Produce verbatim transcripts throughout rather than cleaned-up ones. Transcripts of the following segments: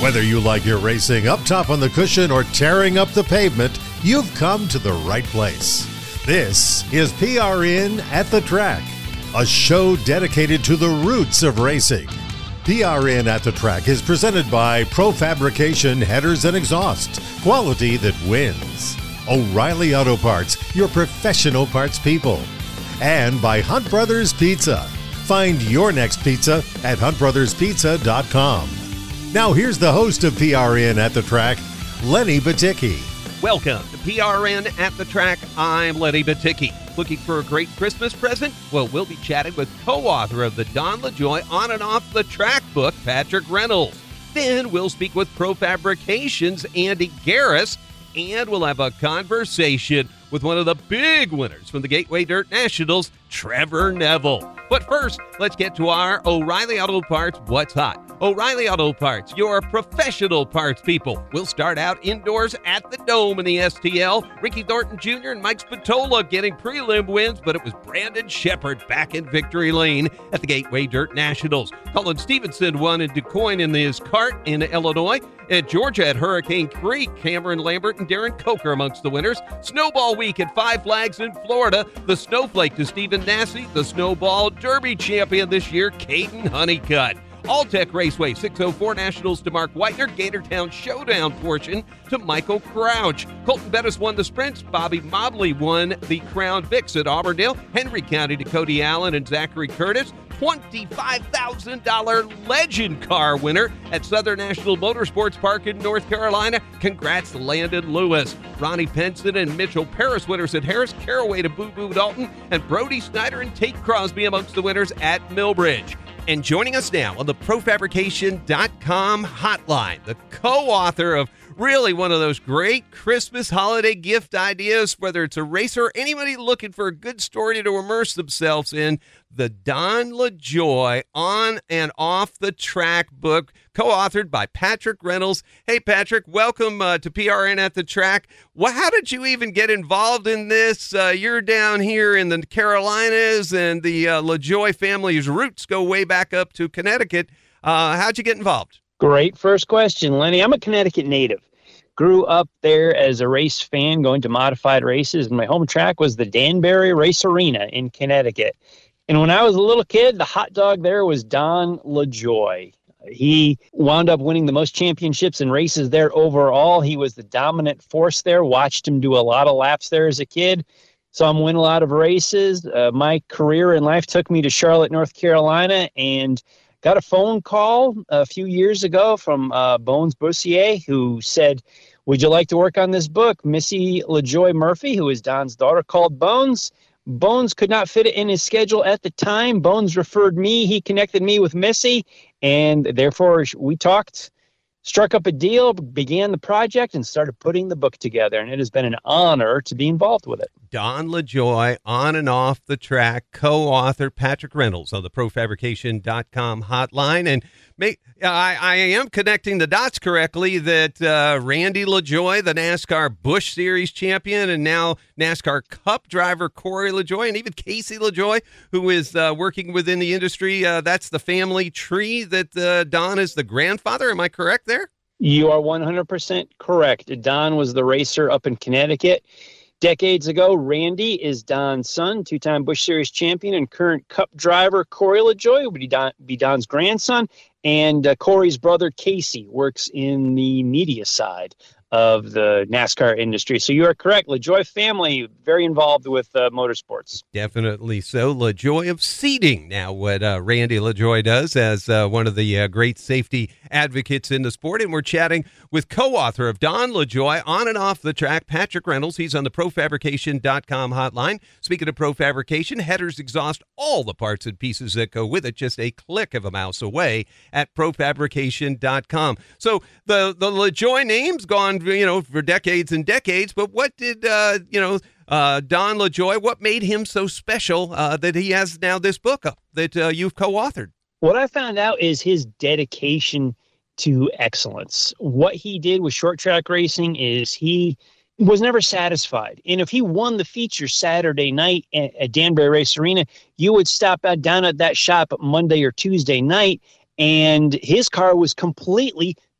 Whether you like your racing up top on the cushion or tearing up the pavement, you've come to the right place. This is P R N at the Track, a show dedicated to the roots of racing. P R N at the Track is presented by Pro Fabrication Headers and Exhaust, quality that wins. O'Reilly Auto Parts, your professional parts people. And by Hunt Brothers Pizza. Find your next pizza at hunt brothers pizza dot com. Now here's the host of P R N at the Track, Lenny Batycki. Welcome to P R N at the Track. I'm Lenny Batycki. Looking for a great Christmas present? Well, we'll be chatting with co-author of the Don LaJoie On and Off the Track book, Patrick Reynolds. Then we'll speak with Pro Fabrication's Andy Garris, and we'll have a conversation with one of the big winners from the Gateway Dirt Nationals, Trevor Neville. But first, let's get to our O'Reilly Auto Parts What's Hot. O'Reilly Auto Parts, your professional parts people. We'll start out indoors at the Dome in the S T L. Ricky Thornton Junior and Mike Spatola getting prelim wins, but it was Brandon Shepard back in victory lane at the Gateway Dirt Nationals. Colin Stevenson won in DuQuoin in his kart in Illinois. At Georgia at Hurricane Creek, Cameron Lambert and Darren Coker amongst the winners. Snowball Week at Five Flags in Florida. The Snowflake to Stephen Nassy. The Snowball Derby champion this year, Caden Honeycutt. All-Tech Raceway, six oh four Nationals to Mark Whitener. Gatortown Showdown portion to Michael Crouch. Colton Bettis won the sprints. Bobby Mobley won the Crown Vics at Auburndale. Henry County to Cody Allen and Zachary Curtis. twenty-five thousand dollars Legend Car winner at Southern National Motorsports Park in North Carolina. Congrats to Landon Lewis. Ronnie Penson and Mitchell Paris winners at Harris. Caraway to Boo Boo Dalton. And Brody Snyder and Tate Crosby amongst the winners at Millbridge. And joining us now on the pro fabrication dot com hotline, the co-author of really one of those great Christmas holiday gift ideas, whether it's a racer or anybody looking for a good story to immerse themselves in, the Don LaJoie On and Off the Track book, co-authored by Patrick Reynolds. Hey, Patrick, welcome uh, to P R N at the Track. Well, how did you even get involved in this? Uh, you're down here in the Carolinas, and the uh, LaJoie family's roots go way back up to Connecticut. Uh, how'd you get involved? Great first question, Lenny. I'm a Connecticut native. Grew up there as a race fan, going to modified races, and my home track was the Danbury Race Arena in Connecticut. And when I was a little kid, the hot dog there was Don LaJoie. He wound up winning the most championships and races there overall. He was the dominant force there. Watched him do a lot of laps there as a kid. Saw him win a lot of races. Uh, my career in life took me to Charlotte, North Carolina, and got a phone call a few years ago from uh, Bones Bussier, who said, "Would you like to work on this book?" Missy LaJoie Murphy, who is Don's daughter, called Bones. Bones could not fit it in his schedule at the time. Bones referred me. He connected me with Missy, and therefore we talked, struck up a deal, began the project, and started putting the book together. And it has been an honor to be involved with it. Don LaJoie, On and Off the Track, co-author Patrick Reynolds on the pro fabrication dot com hotline. And make, I, I am connecting the dots correctly that uh, Randy LaJoie, the NASCAR Busch Series champion, and now NASCAR Cup driver Corey LaJoie, and even Casey LaJoie, who is uh, working within the industry. Uh, that's the family tree that uh, Don is the grandfather. Am I correct there? You are one hundred percent correct. Don was the racer up in Connecticut decades ago. Randy is Don's son, two-time Busch Series champion and current Cup driver. Corey LaJoie would be, Don, be Don's grandson. And uh, Corey's brother, Casey, works in the media side of the NASCAR industry. So you are correct. LaJoie family, very involved with uh, motorsports. Definitely so. LaJoie of seating. Now, what uh, Randy LaJoie does as uh, one of the uh, great safety advocates in the sport. And we're chatting with co-author of Don LaJoie, On and Off the Track, Patrick Reynolds. He's on the pro fabrication dot com hotline. Speaking of pro fabrication, headers, exhaust, all the parts and pieces that go with it, just a click of a mouse away at pro fabrication dot com. So the, the LaJoie name's gone, you know, for decades and decades, but what did, uh, you know, uh, Don LaJoie, what made him so special uh, that he has now this book uh, that uh, you've co-authored? What I found out is his dedication to excellence. What he did with short track racing is he was never satisfied. And if he won the feature Saturday night at, at Danbury Race Arena, you would stop at, down at that shop Monday or Tuesday night, and his car was completely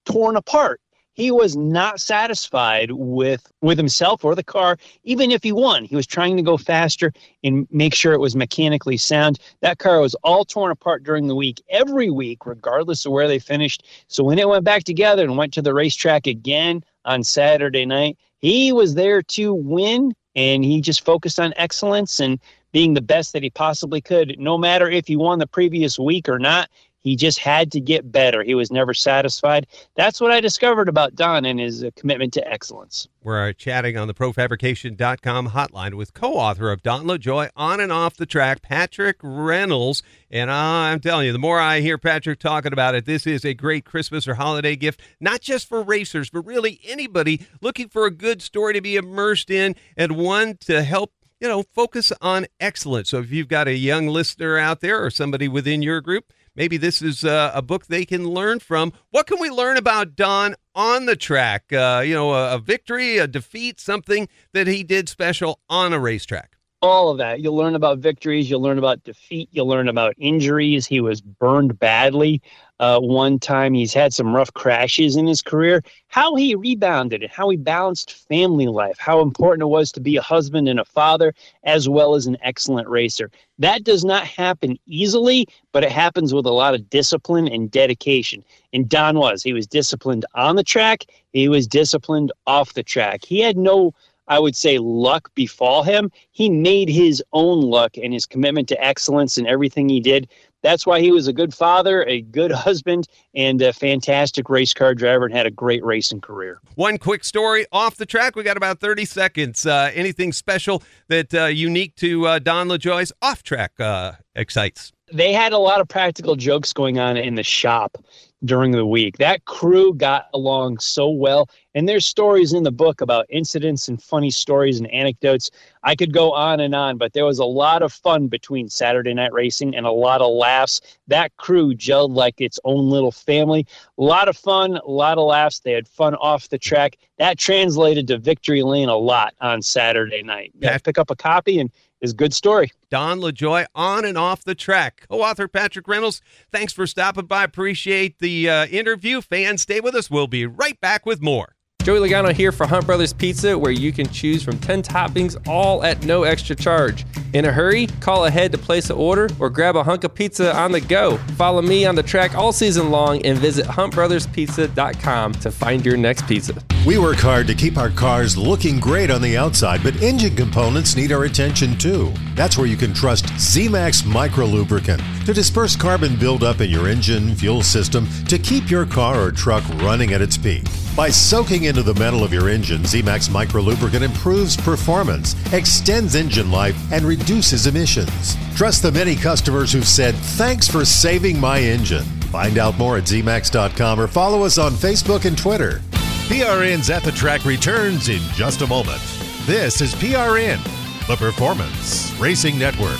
torn apart. He was not satisfied with, with himself or the car, even if he won. He was trying to go faster and make sure it was mechanically sound. That car was all torn apart during the week, every week, regardless of where they finished. So when it went back together and went to the racetrack again on Saturday night, he was there to win, and he just focused on excellence and being the best that he possibly could. No matter if he won the previous week or not, he just had to get better. He was never satisfied. That's what I discovered about Don and his uh, commitment to excellence. We're chatting on the pro fabrication dot com hotline with co-author of Don LaJoie, On and Off the Track, Patrick Reynolds. And I'm telling you, the more I hear Patrick talking about it, this is a great Christmas or holiday gift, not just for racers, but really anybody looking for a good story to be immersed in and one to help, you know, focus on excellence. So if you've got a young listener out there or somebody within your group, maybe this is uh, a book they can learn from. What can we learn about Don on the track? Uh, you know, a, a victory, a defeat, something that he did special on a racetrack. All of that. You'll learn about victories. You'll learn about defeat. You'll learn about injuries. He was burned badly uh, one time. He's had some rough crashes in his career. How he rebounded and how he balanced family life, how important it was to be a husband and a father, as well as an excellent racer. That does not happen easily, but it happens with a lot of discipline and dedication. And Don was. He was disciplined on the track. He was disciplined off the track. He had no, I would say, luck befall him. He made his own luck, and his commitment to excellence in everything he did. That's why he was a good father, a good husband, and a fantastic race car driver, and had a great racing career. One quick story off the track. We got about thirty seconds. Uh, anything special that uh, unique to uh, Don LaJoie's off-track uh, excites? They had a lot of practical jokes going on in the shop during the week. That crew got along so well, and there's stories in the book about incidents and funny stories and anecdotes. I could go on and on, but there was a lot of fun between Saturday night racing and a lot of laughs. That crew gelled like its own little family. A lot of fun, a lot of laughs. They had fun off the track. That translated to victory lane a lot on Saturday night. You gotta pick up a copy, and it's a good story. Don LaJoie, On and Off the Track. Co-author Patrick Reynolds, thanks for stopping by. Appreciate the uh, interview. Fans, stay with us. We'll be right back with more. Joey Logano here for Hunt Brothers Pizza, where you can choose from ten toppings, all at no extra charge. In a hurry? Call ahead to place an order or grab a hunk of pizza on the go. Follow me on the track all season long and visit hunt brothers pizza dot com to find your next pizza. We work hard to keep our cars looking great on the outside, but engine components need our attention too. That's where you can trust Z-Max Micro Lubricant to disperse carbon buildup in your engine, fuel system to keep your car or truck running at its peak. By soaking into the metal of your engine, Z-Max Micro Lubricant improves performance, extends engine life, and reduces emissions. Trust the many customers who've said, "Thanks for saving my engine." Find out more at Z max dot com or follow us on Facebook and Twitter. P R N's At the Track returns in just a moment. This is P R N, the Performance Racing Network.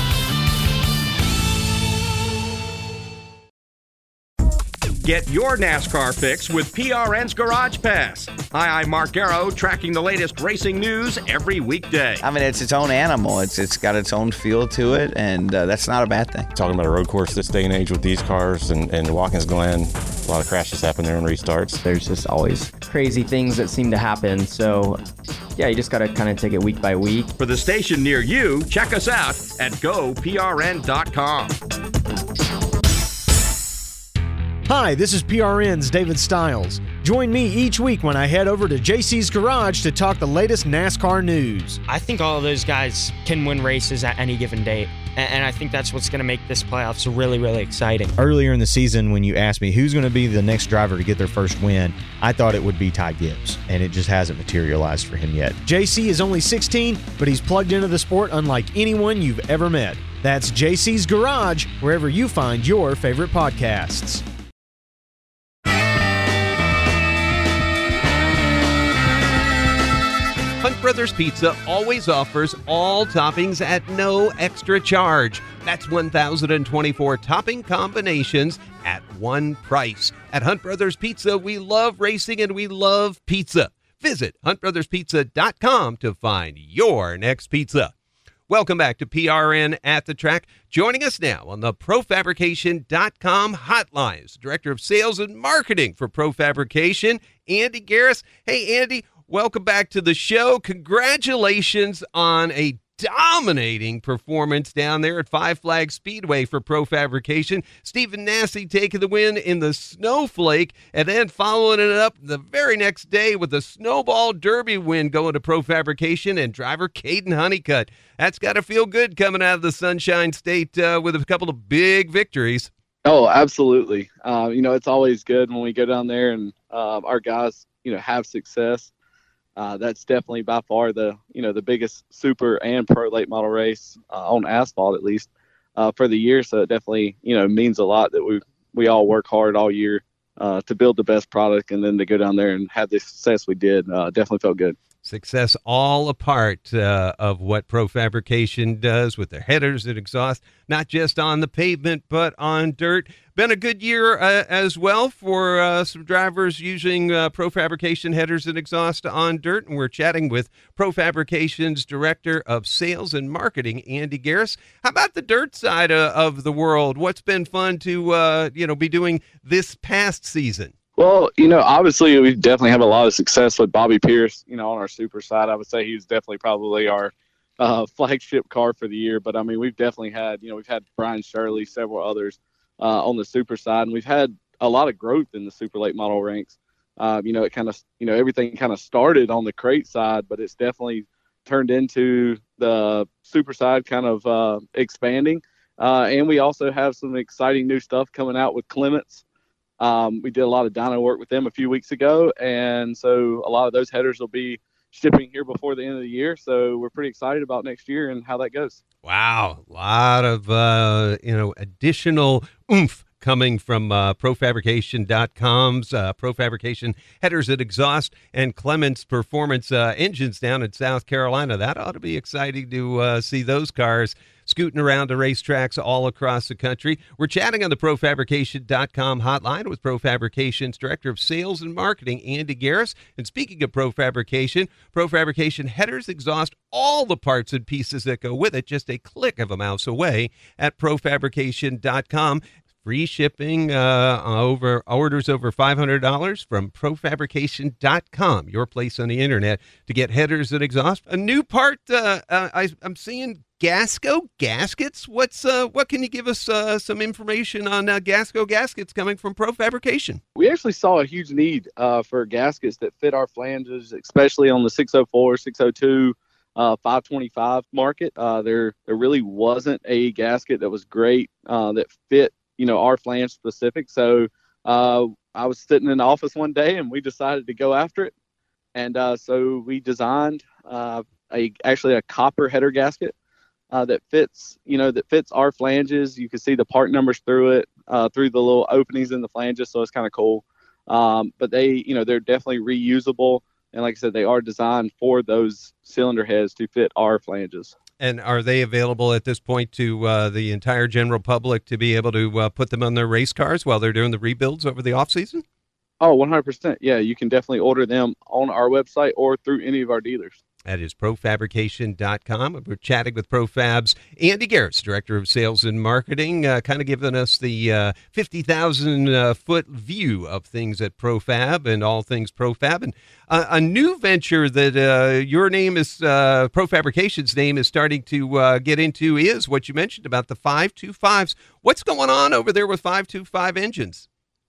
Get your NASCAR fix with P R N's Garage Pass. Hi, I'm Mark Garrow, tracking the latest racing news every weekday. I mean, it's its own animal. It's It's got its own feel to it, and uh, that's not a bad thing. Talking about a road course this day and age with these cars and, and Watkins Glen, a lot of crashes happen there and restarts. There's just always crazy things that seem to happen, so yeah, you just got to kind of take it week by week. For the station near you, check us out at go P R N dot com. Hi, this is P R N's David Stiles. Join me each week when I head over to J C's Garage to talk the latest NASCAR news. I think all of those guys can win races at any given date, and I think that's what's going to make this playoffs really, really exciting. Earlier in the season, when you asked me who's going to be the next driver to get their first win, I thought it would be Ty Gibbs, and it just hasn't materialized for him yet. J C is only sixteen, but he's plugged into the sport unlike anyone you've ever met. That's J C's Garage, wherever you find your favorite podcasts. Hunt Brothers Pizza always offers all toppings at no extra charge. That's one thousand twenty-four topping combinations at one price. At Hunt Brothers Pizza, we love racing and we love pizza. Visit hunt brothers pizza dot com to find your next pizza. Welcome back to P R N at the Track. Joining us now on the Pro Fabrication dot com hotline is Director of Sales and Marketing for Pro Fabrication, Andy Garris. Hey, Andy, welcome back to the show. Congratulations on a dominating performance down there at Five Flags Speedway for Pro Fabrication. Stephen Nasse taking the win in the Snowflake, and then following it up the very next day with the Snowball Derby win going to Pro Fabrication and driver Caden Honeycutt. That's got to feel good coming out of the Sunshine State uh, with a couple of big victories. Oh, absolutely. Uh, you know, it's always good when we go down there and uh, our guys, you know, have success. Uh, that's definitely by far the, you know, the biggest super and pro late model race uh, on asphalt, at least uh, for the year. So it definitely, you know, means a lot that we, we all work hard all year uh, to build the best product, and then to go down there and have the success we did. Uh, definitely felt good. Success all a part uh, of what Pro Fabrication does with their headers and exhaust, not just on the pavement, but on dirt. Been a good year uh, as well for uh, some drivers using uh, Pro Fabrication headers and exhaust on dirt. And we're chatting with Pro Fabrication's Director of Sales and Marketing, Andy Garris. How about the dirt side uh, of the world? What's been fun to uh, you know be doing this past season? Well, you know, obviously we definitely have a lot of success with Bobby Pierce, you know, on our super side. I would say he's definitely probably our uh, flagship car for the year. But, I mean, we've definitely had, you know, we've had Brian Shirley, several others uh, on the super side. And we've had a lot of growth in the super late model ranks. Uh, you know, it kind of, you know, everything kind of started on the crate side, but it's definitely turned into the super side kind of uh, expanding. Uh, and we also have some exciting new stuff coming out with Clements. Um, we did a lot of dyno work with them a few weeks ago, and so a lot of those headers will be shipping here before the end of the year. So we're pretty excited about next year and how that goes. Wow, a lot of uh, you know additional oomph coming from uh, Pro Fabrication dot com's uh, Pro Fabrication headers and exhaust and Clements Performance uh, engines down in South Carolina. That ought to be exciting to uh, see those cars scooting around the racetracks all across the country. We're chatting on the Pro Fabrication dot com hotline with Pro Fabrication's Director of Sales and Marketing, Andy Garris. And speaking of Pro Fabrication, Pro Fabrication headers, exhaust, all the parts and pieces that go with it, just a click of a mouse away at Pro Fabrication dot com. Free shipping uh, over orders over five hundred dollars from Pro Fabrication dot com, your place on the internet to get headers and exhaust. A new part, uh, uh, I, I'm seeing Gasco gaskets. What's uh, what can you give us uh, some information on uh, Gasco gaskets coming from Pro Fabrication? We actually saw a huge need uh, for gaskets that fit our flanges, especially on the six oh four, six oh two, uh, five twenty-five market. Uh, there, there really wasn't a gasket that was great uh, that fit, you know, our flange specific. So uh, I was sitting in the office one day and we decided to go after it. And uh, so we designed uh, a actually a copper header gasket uh, that fits, you know, that fits our flanges. You can see the part numbers through it, uh, through the little openings in the flanges. So it's kind of cool. Um, but they, you know, they're definitely reusable. And like I said, they are designed for those cylinder heads to fit our flanges. And are they available at this point to uh, the entire general public to be able to uh, put them on their race cars while they're doing the rebuilds over the off season? Oh, one hundred percent. Yeah, you can definitely order them on our website or through any of our dealers. That is Pro Fabrication dot com. We're chatting with ProFab's Andy Garris, Director of Sales and Marketing, uh, kind of giving us the uh, fifty thousand uh, foot view of things at ProFab and all things ProFab. And uh, a new venture that uh, your name is, uh, Pro Fabrication's name is starting to uh, get into is what you mentioned about the five twenty-fives. What's going on over there with five twenty-five engines?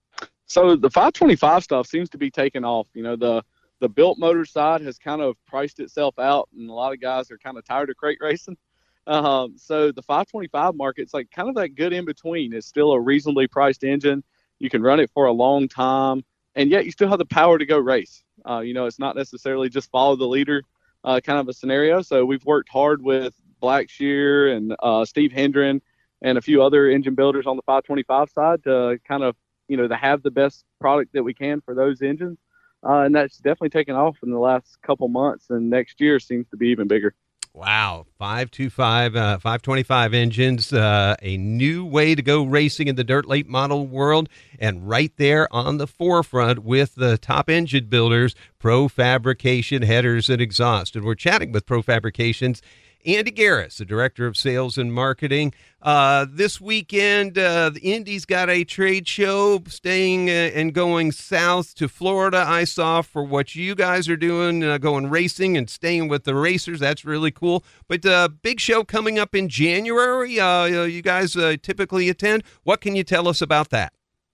So the five twenty-five stuff seems to be taking off. You know, the The built motor side has kind of priced itself out, and a lot of guys are kind of tired of crate racing. Um, so the five twenty-five market's like kind of that good in between. It's still a reasonably priced engine. You can run it for a long time, and yet you still have the power to go race. Uh, you know, it's not necessarily just follow the leader uh, kind of a scenario. So we've worked hard with Blackshear and uh, Steve Hendren and a few other engine builders on the five twenty-five side to kind of, you know, to have the best product that we can for those engines. Uh, and that's definitely taken off in the last couple months, and next year seems to be even bigger. Wow, five twenty-five, uh, five twenty-five engines, uh, a new way to go racing in the dirt late model world, and right there on the forefront with the top engine builders, Pro Fabrication headers and exhaust. And we're chatting with Pro Fabrication's Andy Garris, the Director of Sales and Marketing. Uh, this weekend, uh, the Indy's got a trade show staying uh, and going south to Florida. I saw for what you guys are doing, uh, going racing and staying with the racers. That's really cool. But uh, big show coming up in January. Uh, you guys uh, typically attend. What can you tell us about that?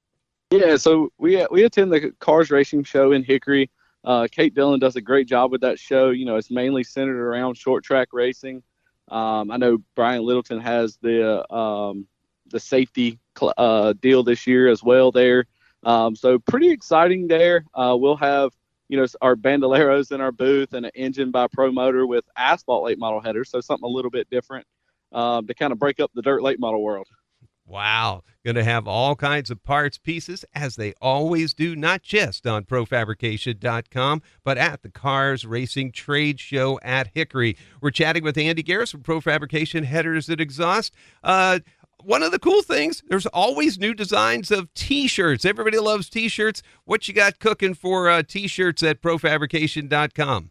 Yeah, so we we attend the Cars Racing Show in Hickory. Uh, Kate Dillon does a great job with that show. You know, it's mainly centered around short track racing. Um, I know Brian Littleton has the um, the safety cl- uh, deal this year as well there. Um, so pretty exciting there. Uh, we'll have, you know, our Bandoleros in our booth and an engine by Pro Motor with asphalt late model headers. So something a little bit different um, to kind of break up the dirt late model world. Wow. Going to have all kinds of parts, pieces, as they always do, not just on pro fabrication dot com, but at the Cars Racing Trade Show at Hickory. We're chatting with Andy Garris from Pro Fabrication Headers and Exhaust. Uh, one of the cool things, there's always new designs of T-shirts. Everybody loves T-shirts. What you got cooking for uh, T-shirts at pro fabrication dot com?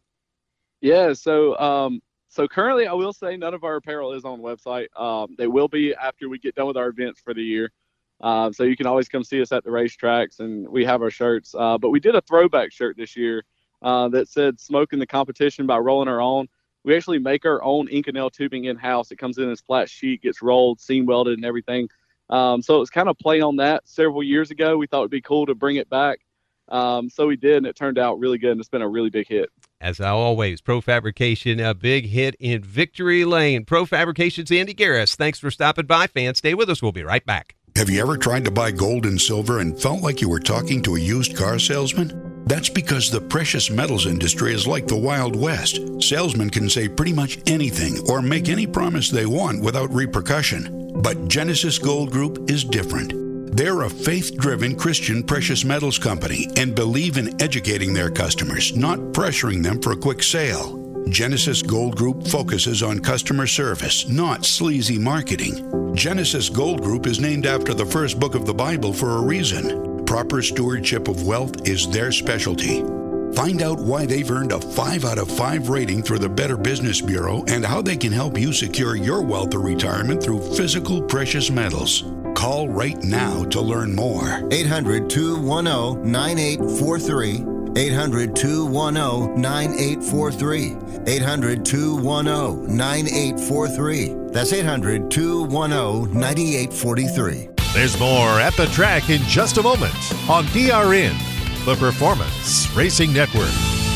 Yeah, so um, so currently I will say none of our apparel is on the website. Um, they will be after we get done with our events for the year. Uh, so you can always come see us at the racetracks, and we have our shirts. Uh, but we did a throwback shirt this year uh, that said "Smoking the competition by rolling our own." We actually make our own Inconel tubing in-house. It comes in as flat sheet, gets rolled, seam welded, and everything. Um, so it was kind of play on that several years ago. We thought it'd be cool to bring it back. Um, so we did, and it turned out really good, and it's been a really big hit. As always, Pro Fabrication, a big hit in Victory Lane. Pro Fabrication's Andy Garris. Thanks for stopping by. Fans, stay with us. We'll be right back. Have you ever tried to buy gold and silver and felt like you were talking to a used car salesman? That's because the precious metals industry is like the Wild West. Salesmen can say pretty much anything or make any promise they want without repercussion. But Genesis Gold Group is different. They're a faith-driven Christian precious metals company and believe in educating their customers, not pressuring them for a quick sale. Genesis Gold Group focuses on customer service, not sleazy marketing. Genesis Gold Group is named after the first book of the Bible for a reason. Proper stewardship of wealth is their specialty. Find out why they've earned a five out of five rating through the Better Business Bureau and how they can help you secure your wealth or retirement through physical precious metals. Call right now to learn more. eight hundred, two one zero, nine eight four three. eight hundred, two one zero, nine eight four three. eight hundred, two one zero, nine eight four three. That's eight hundred, two one zero, nine eight four three. There's more at the track in just a moment on P R N, the Performance Racing Network.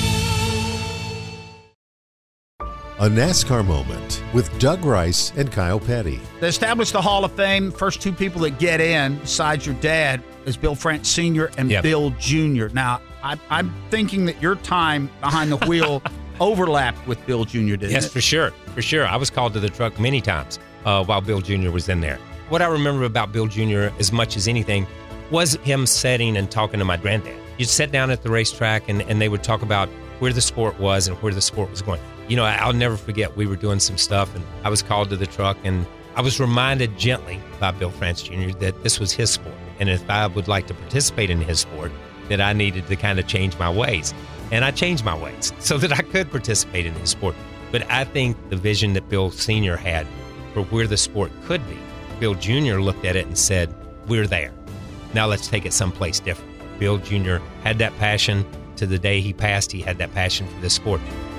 A NASCAR moment with Doug Rice and Kyle Petty. They established the Hall of Fame. First two people that get in, besides your dad, is Bill France Senior and Yep. Bill Junior Now, I, I'm thinking that your time behind the wheel overlapped with Bill Junior, didn't Yes, it? for sure. For sure. I was called to the truck many times uh, while Bill Junior was in there. What I remember about Bill Junior as much as anything was him sitting and talking to my granddad. You'd sit down at the racetrack and, and they would talk about where the sport was and where the sport was going. You know, I'll never forget, we were doing some stuff and I was called to the truck and I was reminded gently by Bill France Junior that this was his sport. And if I would like to participate in his sport, that I needed to kind of change my ways. And I changed my ways so that I could participate in his sport. But I think the vision that Bill Senior had for where the sport could be, Bill Junior looked at it and said, we're there. Now let's take it someplace different. Bill Junior had that passion. To the day he passed, he had that passion for this sport.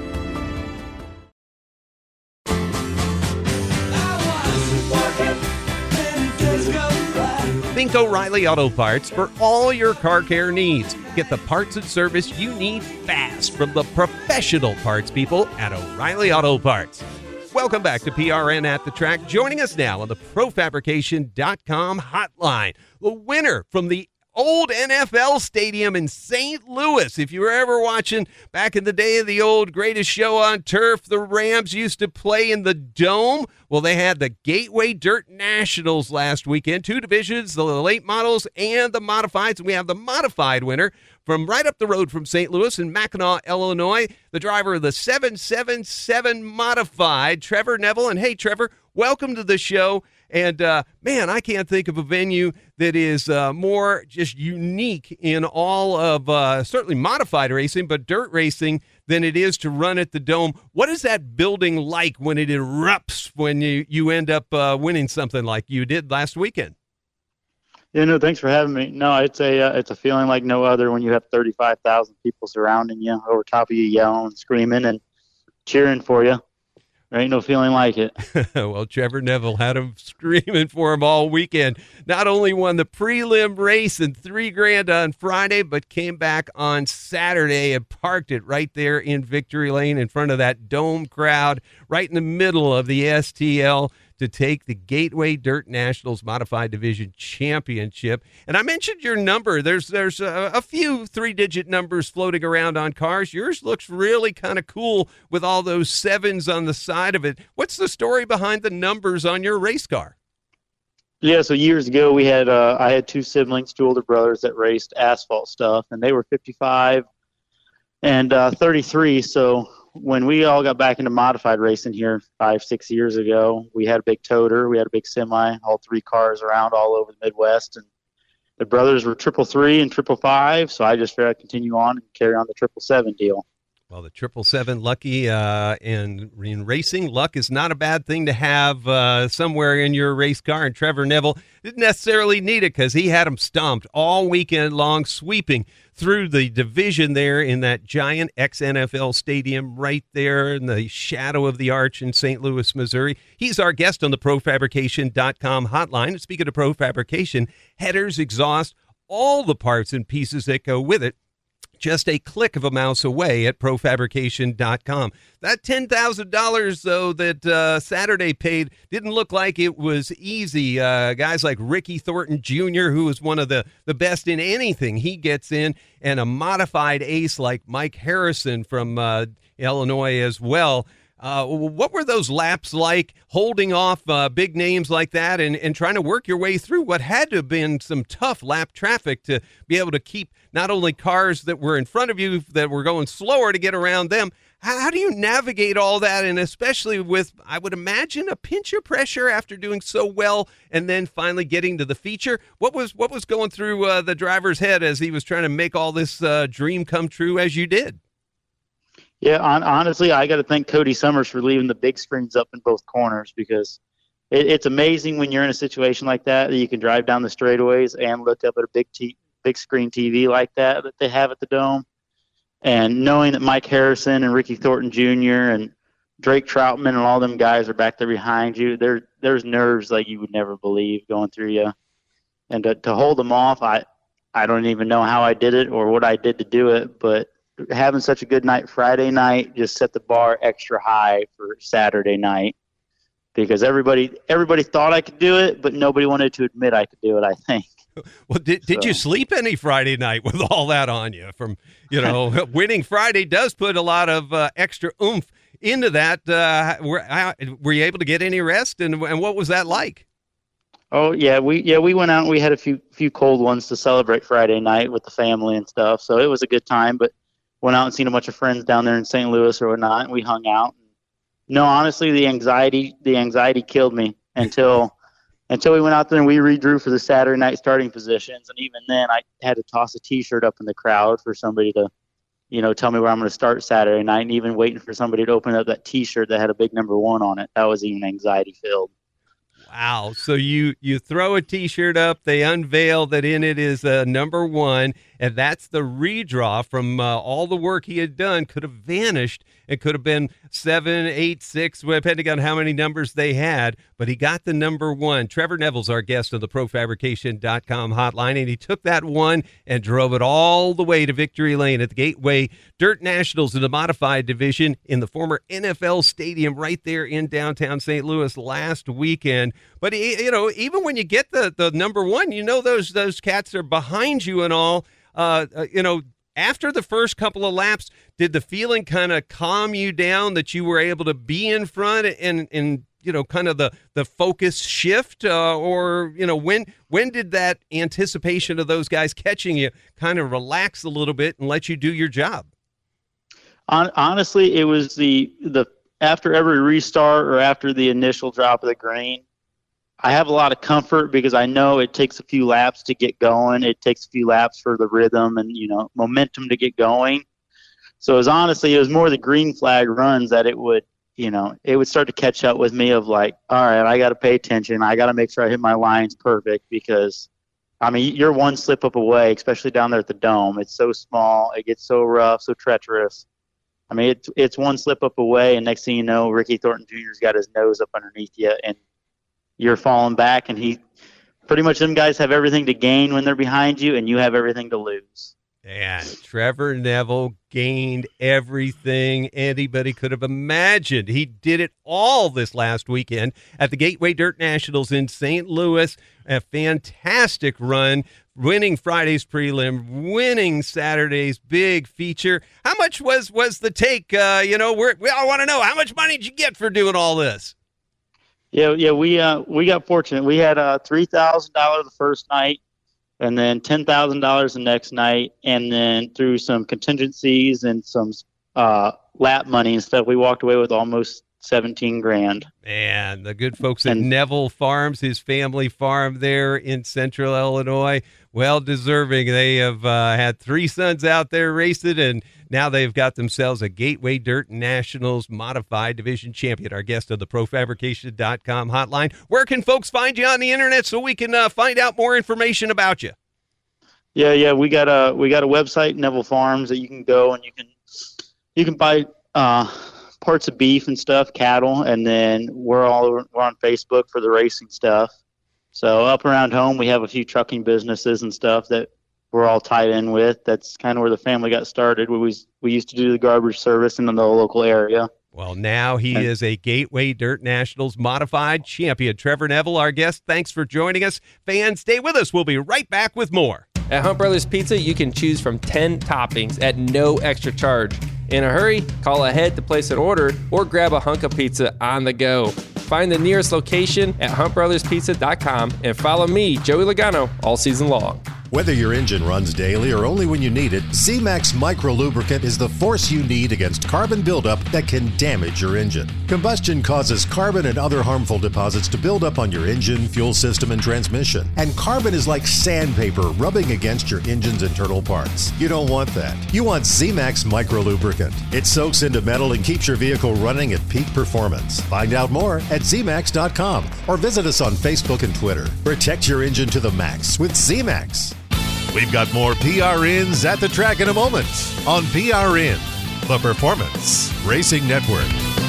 Think O'Reilly Auto Parts for all your car care needs. Get the parts and service you need fast from the professional parts people at O'Reilly Auto Parts. Welcome back to P R N at the Track. Joining us now on the pro fabrication dot com hotline, the winner from the old N F L stadium in Saint Louis. If you were ever watching back in the day of the old Greatest Show on Turf, the Rams used to play in the Dome. Well, they had the Gateway Dirt Nationals last weekend. Two divisions, the late models and the modifieds. And we have the modified winner from right up the road from Saint Louis in Mackinac, Illinois, the driver of the seven seventy-seven modified, Trevor Neville. And hey, Trevor, welcome to the show. And, uh, man, I can't think of a venue that is uh, more just unique in all of uh, certainly modified racing, but dirt racing than it is to run at the Dome. What is that building like when it erupts, when you, you end up uh, winning something like you did last weekend? Yeah, no, thanks for having me. No, it's a uh, it's a feeling like no other when you have thirty-five thousand people surrounding you, over top of you, yelling, screaming, and cheering for you. There ain't no feeling like it. Well, Trevor Neville had him screaming for him all weekend. Not only won the prelim race and three grand on Friday, but came back on Saturday and parked it right there in Victory Lane in front of that Dome crowd, right in the middle of the S T L, to take the Gateway Dirt Nationals Modified Division Championship. And I mentioned your number. There's there's a, a few three-digit numbers floating around on cars. Yours looks really kind of cool with all those sevens on the side of it. What's the story behind the numbers on your race car? Yeah, so years ago we had uh, I had two siblings, two older brothers that raced asphalt stuff, and they were fifty-five and uh, thirty-three. So when we all got back into modified racing here five, six years ago, we had a big toter, we had a big semi, all three cars around all over the Midwest, and the brothers were triple three and triple five. So I just figured I'd continue on and carry on the triple seven deal. Well, the triple seven lucky uh, in, in racing, luck is not a bad thing to have uh, somewhere in your race car. And Trevor Neville didn't necessarily need it because he had them stomped all weekend long, sweeping through the division there in that giant ex-N F L stadium right there in the shadow of the arch in Saint Louis, Missouri. He's our guest on the pro fabrication dot com hotline. And speaking of Pro Fabrication, headers, exhaust, all the parts and pieces that go with it, just a click of a mouse away at pro fabrication dot com. That ten thousand dollars, though, that uh, Saturday paid didn't look like it was easy. Uh, guys like Ricky Thornton Junior, who is one of the, the best in anything he gets in, and a modified ace like Mike Harrison from uh, Illinois as well. Uh, what were those laps like, holding off uh, big names like that and, and trying to work your way through what had to have been some tough lap traffic to be able to keep not only cars that were in front of you that were going slower to get around them? How, how do you navigate all that, and especially with, I would imagine, a pinch of pressure after doing so well and then finally getting to the feature? What was what was going through uh, the driver's head as he was trying to make all this uh, dream come true as you did? Yeah, on, honestly, I got to thank Cody Summers for leaving the big screens up in both corners, because it, it's amazing when you're in a situation like that that you can drive down the straightaways and look up at a big t- big screen T V like that that they have at the Dome. And knowing that Mike Harrison and Ricky Thornton Junior and Drake Troutman and all them guys are back there behind you, there there's nerves like you would never believe going through you. And to, to hold them off, I, I don't even know how I did it or what I did to do it, but having such a good night Friday night just set the bar extra high for Saturday night, because everybody everybody thought I could do it, but nobody wanted to admit I could do it, I think. Well, did did So. you sleep any Friday night with all that on you? From, you know, winning Friday does put a lot of uh, extra oomph into that. Uh, were, how, were you able to get any rest, and and what was that like? Oh yeah, we yeah we went out and we had a few few cold ones to celebrate Friday night with the family and stuff. So it was a good time, but went out and seen a bunch of friends down there in Saint Louis or whatnot, and we hung out. No, honestly, the anxiety the anxiety killed me until until we went out there and we redrew for the Saturday night starting positions. And even then, I had to toss a T-shirt up in the crowd for somebody to, you know, tell me where I'm going to start Saturday night. And even waiting for somebody to open up that T-shirt that had a big number one on it, that was even anxiety filled. Wow. So you, you throw a T-shirt up, they unveil that in it is a number one, and that's the redraw from uh, all the work he had done. Could have vanished. It could have been seven, eight, six, depending on how many numbers they had, but he got the number one. Trevor Neville's our guest on the pro fabrication dot com hotline, and he took that one and drove it all the way to Victory Lane at the Gateway Dirt Nationals in the modified division in the former N F L stadium right there in downtown Saint Louis last weekend. But, you know, even when you get the, the number one, you know those those cats are behind you and all. Uh, uh, you know, after the first couple of laps, did the feeling kind of calm you down that you were able to be in front and, and you know, kind of the, the focus shift? Uh, or, you know, when when did that anticipation of those guys catching you kind of relax a little bit and let you do your job? Honestly, it was the the after every restart or after the initial drop of the green, I have a lot of comfort because I know it takes a few laps to get going. It takes a few laps for the rhythm and, you know, momentum to get going. So it was honestly, it was more the green flag runs that it would, you know, it would start to catch up with me of like, all right, I got to pay attention. I got to make sure I hit my lines perfect because, I mean, you're one slip up away, especially down there at the Dome. It's so small. It gets so rough, so treacherous. I mean, it's, it's one slip up away, and next thing you know, Ricky Thornton Junior's got his nose up underneath you, and you're falling back, and he pretty much them guys have everything to gain when they're behind you, and you have everything to lose. And Trevor Neville gained everything anybody could have imagined. He did it all this last weekend at the Gateway Dirt Nationals in Saint Louis. A fantastic run, winning Friday's prelim, winning Saturday's big feature. How much was was the take? Uh, you know, we're, we all want to know, how much money did you get for doing all this? Yeah, yeah, we uh, we got fortunate. We had uh, three thousand dollars the first night, and then ten thousand dollars the next night, and then through some contingencies and some uh, lap money and stuff, we walked away with almost seventeen grand. Man, the good folks at And- Neville Farms, his family farm there in central Illinois, well deserving. They have uh, had three sons out there racing, and now they've got themselves a Gateway Dirt Nationals Modified Division champion. Our guest of the Pro Fabrication dot com hotline. Where can folks find you on the internet so we can uh, find out more information about you? Yeah, yeah, we got a we got a website, Neville Farms, that you can go and you can you can buy uh, parts of beef and stuff, cattle, and then we're all we're on Facebook for the racing stuff. So up around home, we have a few trucking businesses and stuff that we're all tied in with. That's kind of where the family got started. We was we used to do the garbage service in the local area. Well, now he is a Gateway Dirt Nationals Modified champion. Trevor Neville, our guest, thanks for joining us. Fans, stay with us. We'll be right back with more. At Hunt Brothers Pizza, you can choose from ten toppings at no extra charge. In a hurry, call ahead to place an order or grab a hunk of pizza on the go. Find the nearest location at hunt brothers pizza dot com and follow me, Joey Logano, all season long. Whether your engine runs daily or only when you need it, Z-Max Micro Lubricant is the force you need against carbon buildup that can damage your engine. Combustion causes carbon and other harmful deposits to build up on your engine, fuel system, and transmission. And carbon is like sandpaper rubbing against your engine's internal parts. You don't want that. You want Z-Max Micro Lubricant. It soaks into metal and keeps your vehicle running at peak performance. Find out more at Z max dot com or visit us on Facebook and Twitter. Protect your engine to the max with Z-Max. We've got more P R Ns at the track in a moment on P R N, the Performance Racing Network.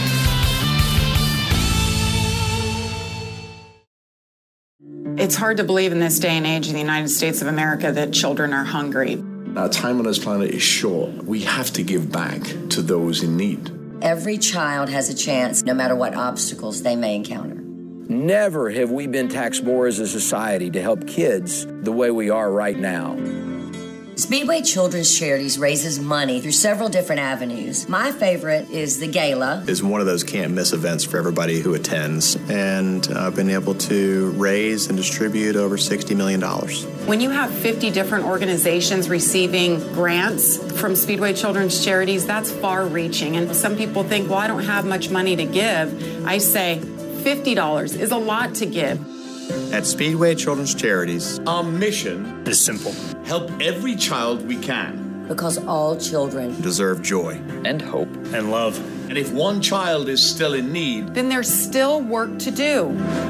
It's hard to believe in this day and age in the United States of America that children are hungry. Our time on this planet is short. We have to give back to those in need. Every child has a chance, no matter what obstacles they may encounter. Never have we been taxed more as a society to help kids the way we are right now. Speedway Children's Charities raises money through several different avenues. My favorite is the Gala. It's one of those can't-miss events for everybody who attends, and I've been able to raise and distribute over sixty million dollars. When you have fifty different organizations receiving grants from Speedway Children's Charities, that's far-reaching. And some people think, well, I don't have much money to give. I say fifty dollars is a lot to give. At Speedway Children's Charities, our mission is simple. Help every child we can. Because all children deserve joy and hope and love. And if one child is still in need, then there's still work to do.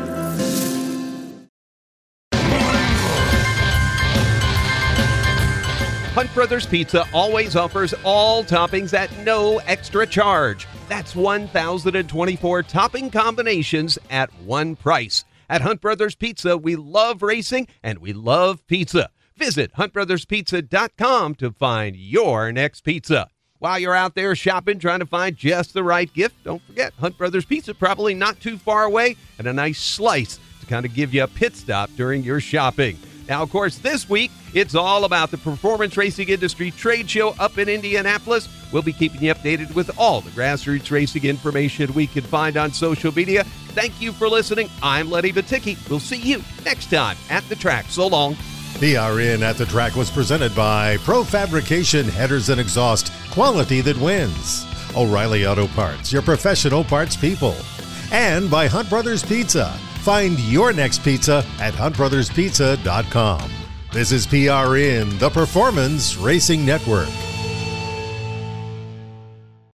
Hunt Brothers Pizza always offers all toppings at no extra charge. That's one thousand twenty-four topping combinations at one price. At Hunt Brothers Pizza, we love racing and we love pizza. Visit hunt brothers pizza dot com to find your next pizza. While you're out there shopping, trying to find just the right gift, don't forget Hunt Brothers Pizza, probably not too far away, and a nice slice to kind of give you a pit stop during your shopping. Now, of course, this week, it's all about the Performance Racing Industry Trade Show up in Indianapolis. We'll be keeping you updated with all the grassroots racing information we can find on social media. Thank you for listening. I'm Letty Baticki. We'll see you next time at the track. So long. P R N at the Track was presented by Pro Fabrication Headers and Exhaust, quality that wins. O'Reilly Auto Parts, your professional parts people. And by Hunt Brothers Pizza, Find your next pizza at hunt brothers pizza dot com. This is P R N, the Performance Racing Network.